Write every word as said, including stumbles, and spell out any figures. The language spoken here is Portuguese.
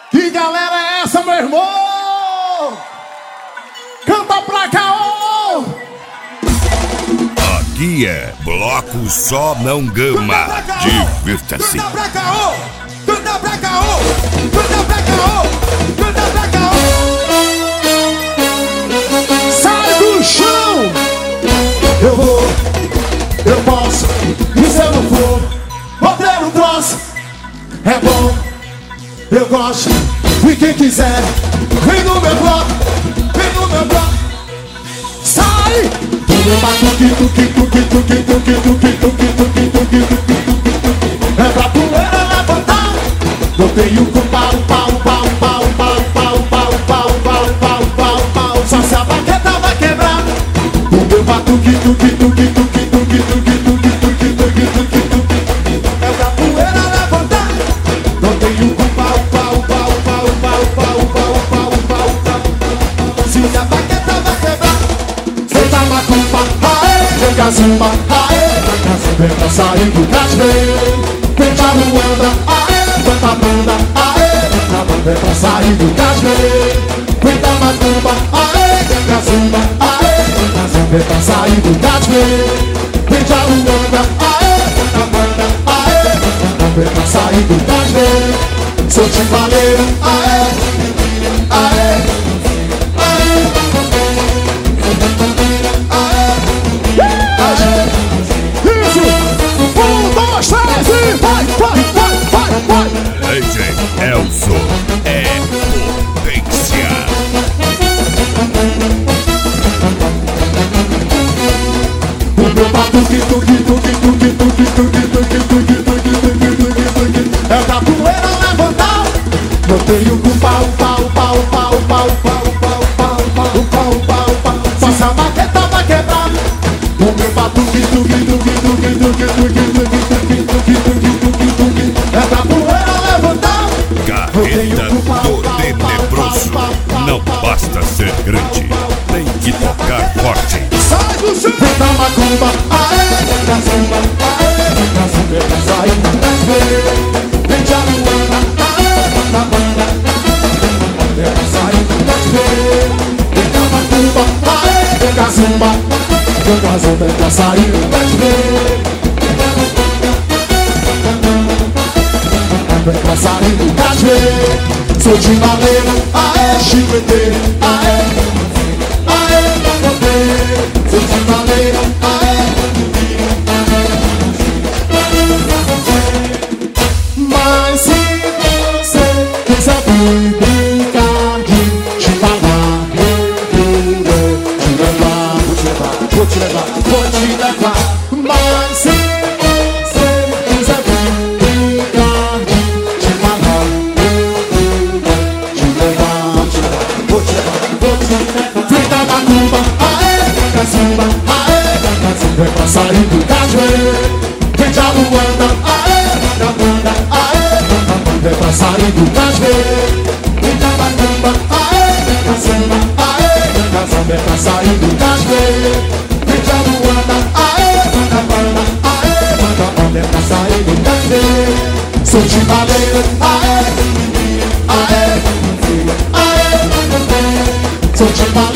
Que galera é essa, meu irmão? Canta pra cá, ô! Aqui é Bloco Só Não Gama. Divirta-se. Canta pra cá, ô! Canta pra cá, ô! Canta pra cá, ô! Canta pra cá, ô! Sai do chão! Eu vou, eu posso, e se eu não for, bater um troço, é bom, eu gosto, e quem quiser, vem no meu bloco, vem no meu bloco, sai! Do meu batuque, tuque, tuque, tuque, tuque, tuque, tuque, tuque, tuque, tuque, é pra poeira levantar, não tenho culpa, o pau, o pau, o pau, o pau, o pau, o pau, o pau, o pau, o pau, o pau, o pau, só se a baqueta vai quebrar, o meu batuque, tuque, tuque, tuque, tuque, tuque, tuque, tuque, tuque, tuque, tuque, é pra poeira levantar, não tenho culpa, o pau, o pau, o pau, o pau, o pau, o pau, o pau, o pau, o pau, se a baqueta vai quebrar, senta a macumba, aê, vem cazumba, aê, vem pra sair do cativeiro, vem pra Luanda, aê, vem pra banda, aê, vem pra sair do cativeiro, vem pra macumba, aê, vem cazumba, aê, vem pra sair do cativeiro, vem pra Luanda, aê, vem pra banda, aê, vem pra sair do cativeiro, sou timbaleiro, aê, aê, aê, isso! Um, dois, três e vai, vai, vai, vai, vai! D J Elson é potência. O meu batuque, tuque, tuque, tuque, tuque, tuque, tuque, tuque, tuque, tuque, tuque, tuque, é pra poeira levantar. Não tenho culpa, o pau, o pau, o pau, o pau, o pau, o pau, o pau, o pau, o pau, o pau, o pau, só se a baqueta vai quebrar. O meu batuque, tuque, tuque, tuque, tuque, tuque, tuque, tuque, tuque, tuque, tuque, tuque, é pra poeira levantar. Carreta do Tenebroso. Não basta ser grande, tem que tocar forte. Sai do chão! Vem pra macumba, aê, vem pra zumba, aê, vem pra zumba, vem pra sair do cativeiro, vem de Aruana, aê, vem pra banda, vem pra sair do cativeiro, vem pra macumba, aê, vem pra zumba, vem pra zumba, vem pra sair do cativeiro, vem pra sair do cativeiro, sou timbaleiro, aê, chicleteiro, aê, aê, sou timbaleiro, aê, mas se você quiser vir brincar de chimbalar, eu vou te levar, vou te levar, vou te levar, vou te levar, mas se você quiser vir brincar de chimbalar, eu vou te levar, vou te levar, vou te levar, vem da macumba, aê, cacimba, aê, cacimba, vem pra sair do cativeiro, vem de Aruanda, aê, da banda, aê, vem pra sair do cativeiro, vem da macumba, aê, cacimba, aê, cacimba, vem pra sair do cativeiro, vem de Aruanda, aê, da banda, aê, vem pra sair do cativeiro, sou timbaleiro, aê, aê, aê, sou timbaleiro.